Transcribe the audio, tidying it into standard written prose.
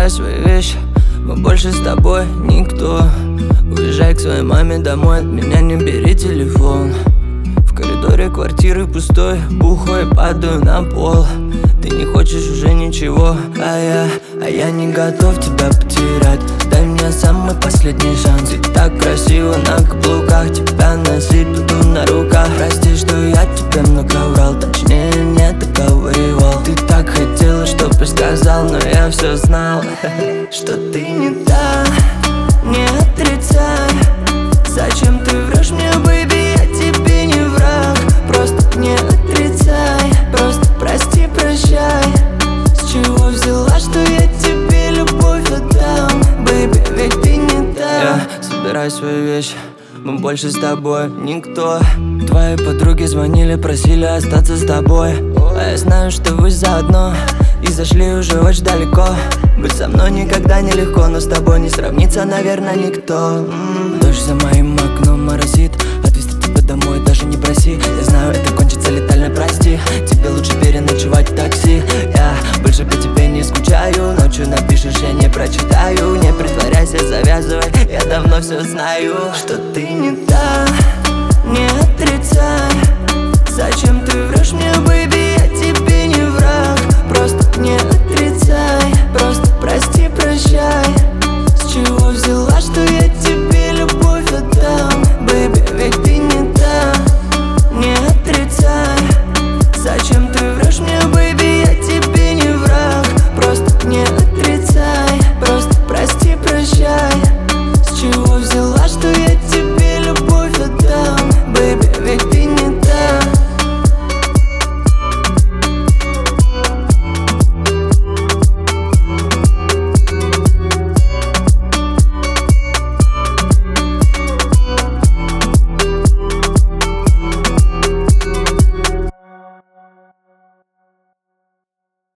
Собирай свои вещи, мы больше с тобой никто. Уезжай к своей маме домой, от меня не бери телефон. В коридоре квартиры пустой, бухой падаю на пол. Ты не хочешь уже ничего, а я не готов тебя потерять. Дай мне самый последний шанс. Ты так красиво на каблуках, тебя носить буду на руках. Прости, что я тебе много врал, точнее не договаривал. Ты так хотела, чтоб я сказал, но я все знал. Что ты не та, не отрицай. Зачем ты врешь мне, бэйби, я тебе не враг. Просто не отрицай, просто прости, прощай. С чего взяла, что я тебе любовь отдам? Бэйби, ведь ты не та. Собирай свои вещи, мы больше с тобой никто. Твои подруги звонили, просили остаться с тобой. А я знаю, что вы заодно и зашли уже очень далеко. Быть со мной никогда не легко, но с тобой не сравнится, наверное, никто. Дождь за моим окном моросит, отвезти тебя домой даже не проси. Я знаю, это кончится летально, прости. Тебе лучше переночевать в такси. Я больше по тебе не скучаю. Ночью напишешь, я не прочитаю. Не притворяйся, завязывай, я давно все знаю.